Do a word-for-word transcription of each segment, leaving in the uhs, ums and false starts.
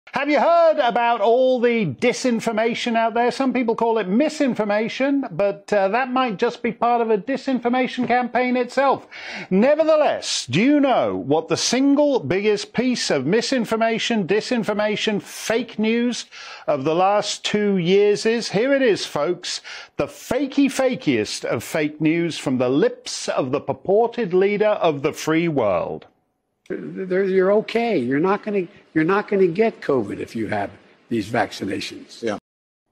Have you heard about all the disinformation out there? Some people call it misinformation, but uh, that might just be part of a disinformation campaign itself. Nevertheless, do you know what the single biggest piece of misinformation, disinformation, fake news of the last two years is? Here it is, folks. The fakey fakiest of fake news from the lips of the purported leader of the free world. You're okay. You're not going to you're not going to get COVID if you have these vaccinations. Yeah.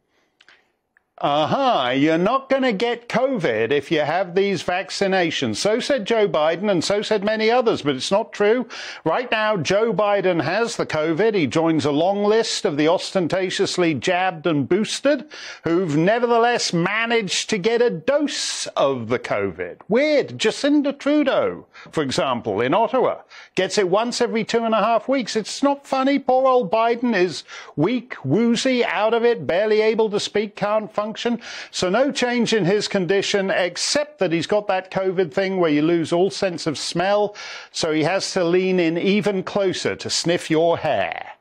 Uh-huh. You're not going to get COVID if you have these vaccinations. So said Joe Biden, and so said many others, but it's not true. Right now, Joe Biden has the COVID. He joins a long list of the ostentatiously jabbed and boosted who've nevertheless managed to get a dose of the COVID. Weird. Jacinda Trudeau, for example, in Ottawa, gets it once every two and a half weeks. It's not funny. Poor old Biden is weak, woozy, out of it, barely able to speak, can't function. So no change in his condition, except that he's got that COVID thing where you lose all sense of smell. So he has to lean in even closer to sniff your hair.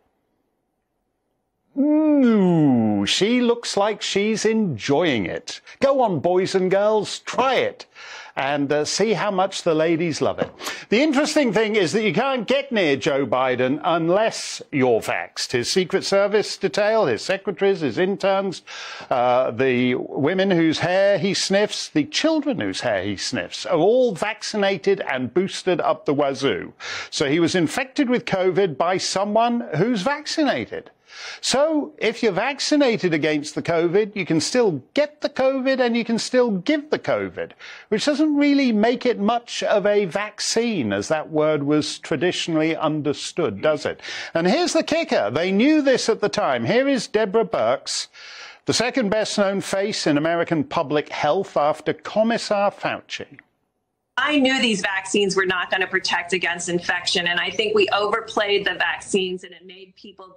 Ooh, she looks like she's enjoying it. Go on, boys and girls, try it and uh, see how much the ladies love it. The interesting thing is that you can't get near Joe Biden unless you're vaxxed. His Secret Service detail, his secretaries, his interns, uh, the women whose hair he sniffs, the children whose hair he sniffs are all vaccinated and boosted up the wazoo. So he was infected with COVID by someone who's vaccinated. So if you're vaccinated against the COVID, you can still get the COVID and you can still give the COVID, which doesn't really make it much of a vaccine as that word was traditionally understood, does it? And here's the kicker. They knew this at the time. Here is Deborah Birx, the second best-known face in American public health after Commissar Fauci. I knew these vaccines were not going to protect against infection, and I think we overplayed the vaccines and it made people...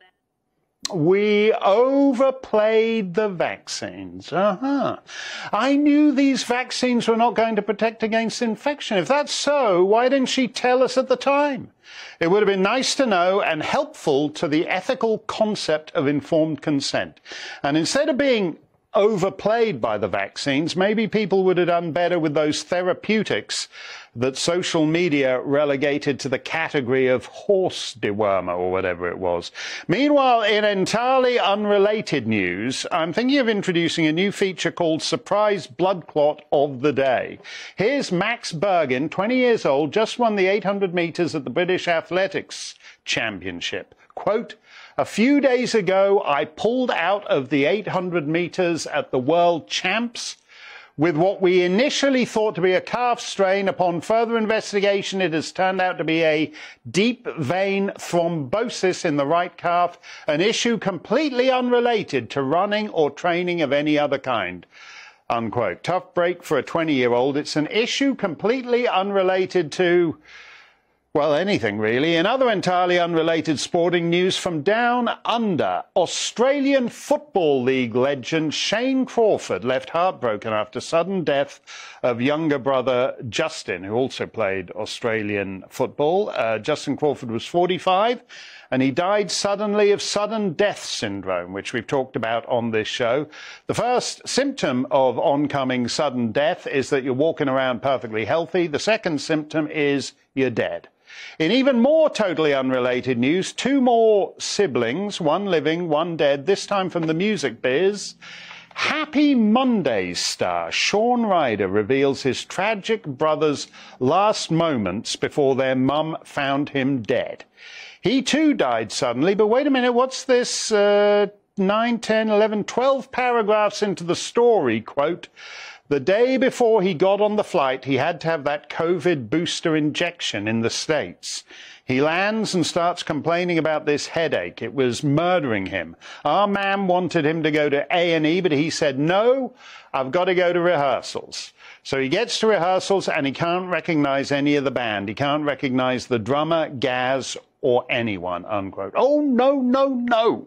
We overplayed the vaccines. Uh-huh. I knew these vaccines were not going to protect against infection. If that's so, why didn't she tell us at the time? It would have been nice to know and helpful to the ethical concept of informed consent. And instead of being overplayed by the vaccines, maybe people would have done better with those therapeutics that social media relegated to the category of horse dewormer or whatever it was. Meanwhile, in entirely unrelated news, I'm thinking of introducing a new feature called Surprise Blood Clot of the Day. Here's Max Bergin, twenty years old, just won the eight hundred metres at the British Athletics Championship. Quote, "A few days ago, I pulled out of the eight hundred metres at the World Champs with what we initially thought to be a calf strain. Upon further investigation, it has turned out to be a deep vein thrombosis in the right calf, an issue completely unrelated to running or training of any other kind." Unquote. Tough break for a twenty-year-old. It's an issue completely unrelated to... well, anything really. In other entirely unrelated sporting news from down under, Australian Football League legend Shane Crawford left heartbroken after sudden death of younger brother Justin, who also played Australian football. Uh, Justin Crawford was forty-five, and he died suddenly of sudden death syndrome, which we've talked about on this show. The first symptom of oncoming sudden death is that you're walking around perfectly healthy. The second symptom is you're dead. In even more totally unrelated news, two more siblings, one living, one dead, this time from the music biz. Happy Mondays star Shaun Ryder reveals his tragic brother's last moments before their mum found him dead. He too died suddenly, but wait a minute, what's this uh, nine, ten, eleven, twelve paragraphs into the story, quote, "The day before he got on the flight, he had to have that COVID booster injection in the States. He lands and starts complaining about this headache. It was murdering him. Our man wanted him to go to A and E, but he said, no, I've got to go to rehearsals. So he gets to rehearsals and he can't recognize any of the band. He can't recognize the drummer, Gaz, or anyone," unquote. Oh, no, no, no.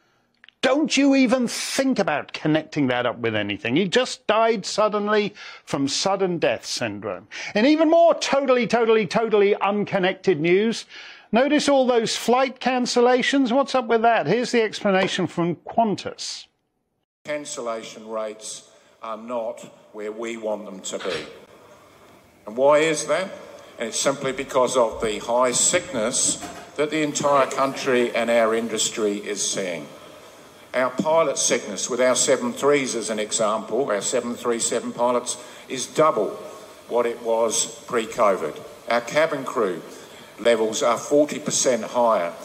Don't you even think about connecting that up with anything. He just died suddenly from sudden death syndrome. In even more totally, totally, totally unconnected news, Notice all those flight cancellations? What's up with that? Here's the explanation from Qantas. Cancellation rates are not where we want them to be. And why is that? And it's simply because of the high sickness that the entire country and our industry is seeing. Our pilot sickness with our seven threes as an example, our seven thirty-seven pilots, is double what it was pre-COVID. Our cabin crew levels are forty percent higher.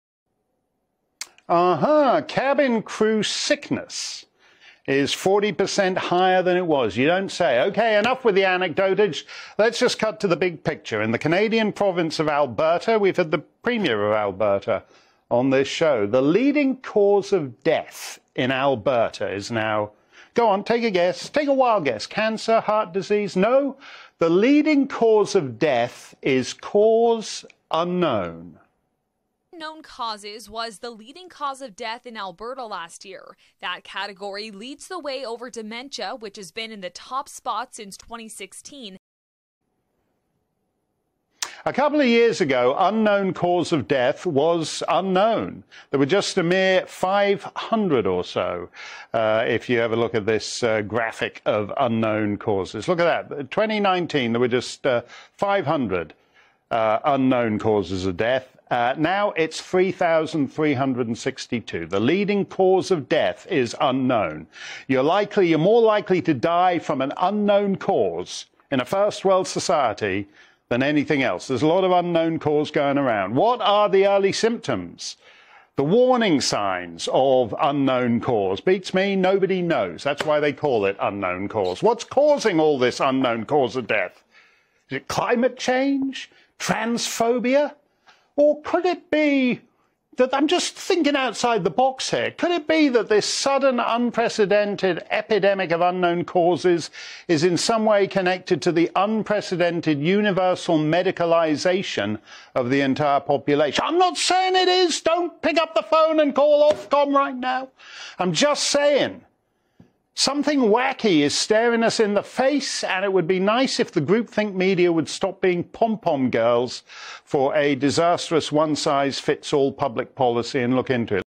Uh-huh, cabin crew sickness is forty percent higher than it was. You don't say. Okay, enough with the anecdotage. Let's just cut to the big picture. In the Canadian province of Alberta, we've had the Premier of Alberta on this show. The leading cause of death in Alberta is now, go on, take a guess, take a wild guess. Cancer, heart disease? No. The leading cause of death is cause unknown. Known causes was the leading cause of death in Alberta last year. That category leads the way over dementia, which has been in the top spot since twenty sixteen. A couple of years ago, unknown cause of death was unknown. There were just a mere five hundred or so, uh, if you ever look at this uh, graphic of unknown causes. Look at that. twenty nineteen, there were just uh, five hundred uh, unknown causes of death. Uh, now it's three thousand three hundred sixty-two. The leading cause of death is unknown. You're likely, you're more likely to die from an unknown cause in a first world society than anything else. There's a lot of unknown cause going around. What are the early symptoms? The warning signs of unknown cause? Beats me, nobody knows. That's why they call it unknown cause. What's causing all this unknown cause of death? Is it climate change? Transphobia? Or could it be that, I'm just thinking outside the box here, could it be that this sudden, unprecedented epidemic of unknown causes is in some way connected to the unprecedented universal medicalization of the entire population? I'm not saying it is. Don't pick up the phone and call Ofcom right now. I'm just saying something wacky is staring us in the face, and it would be nice if the groupthink media would stop being pom-pom girls for a disastrous one-size-fits-all public policy and look into it.